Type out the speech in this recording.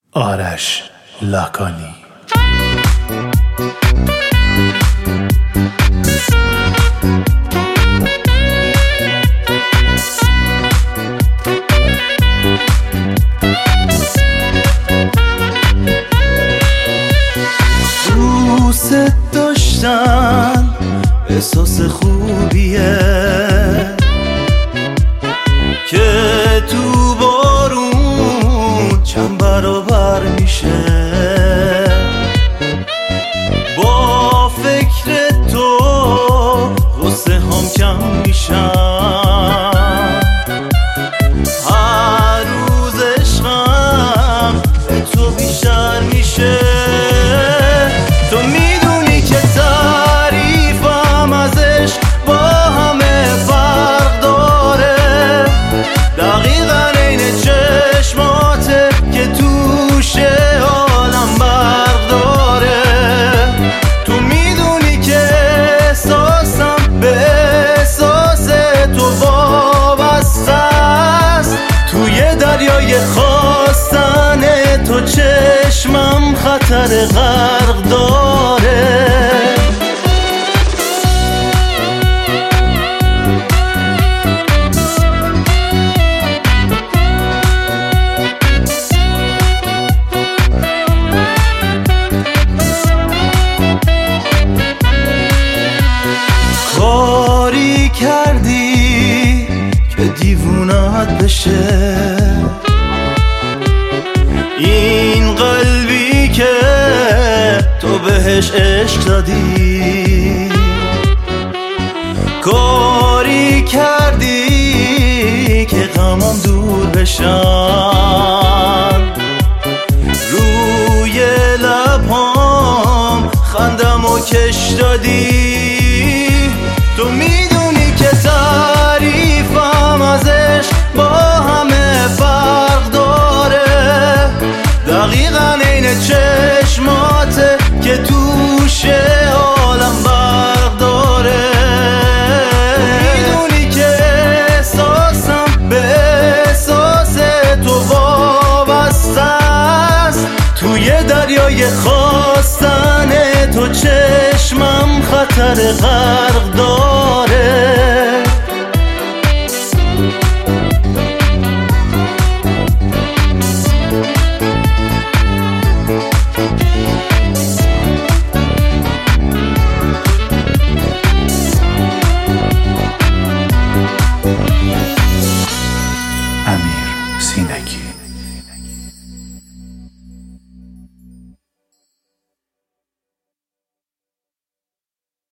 آرش لاکانی. دوست داشتن احساس خوبیه که تو بارون چند برابر میشه. با فکر تو غصه هم کم میشن. هر روز عشقم به تو بیشتر میشه. تو میدونی که تعریفم ازش با همه فرق داره. دقیقا عین چشماته که توشه عالم برق داره. تو میدونی که احساسم به احساس تو وابسته است. توی دریای خواستن تو چشمم خطر غرق داره. کاری کردی که دیوونت بشه. این قلبی که تو بهش عشق دادی. کاری کردی که غمم دور بشن. روی لبام خندم و کش دادی. تو میدونی که تعریفم ازش با همه فرق داره. دقیقا عین چشماته که توشه عالم برق داره. میدونی که احساسم به احساس تو وابسته است. توی دریای خواستن تو چشمم خطر غرق داره.